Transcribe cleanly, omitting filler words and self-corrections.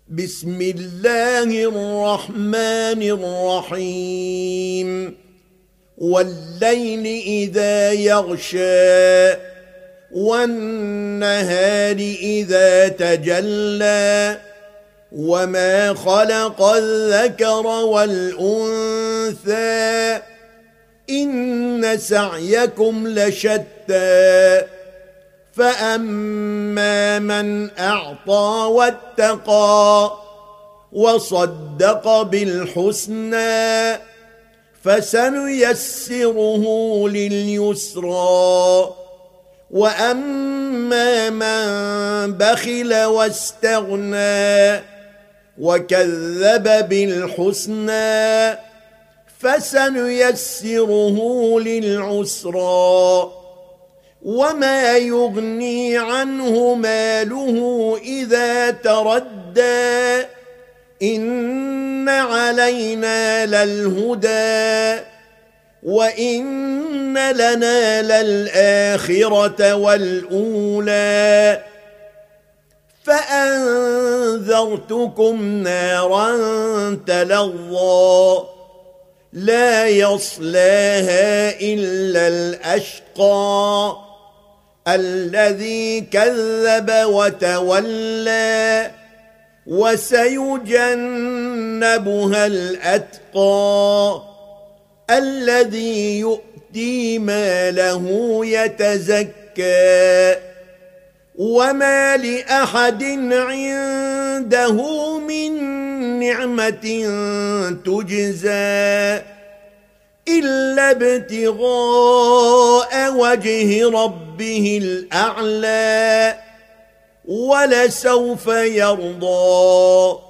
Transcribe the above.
بسم الله الرحمن الرحيم والليل إذا يغشى والنهار إذا تجلى وما خلق الذكر والأنثى إن سعيكم لشتى فأما من أعطى واتقى وصدق بالحسنى فسنيسره لليسرى وأما من بخل واستغنى وكذب بالحسنى فسنيسره للعسرى وما يغني عنه ماله إذا تردى إن علينا للهدى وإن لنا للآخرة والأولى فأنذرتكم نارا تلظى لا يصلاها إلا الأشقى الذي كذب وتولى وسيجنبها الأتقى الذي يؤتي ماله يتزكى وما لأحد عنده من نعمة تجزى إلا ابتغاء وجه ربه الأعلى ولسوف يرضى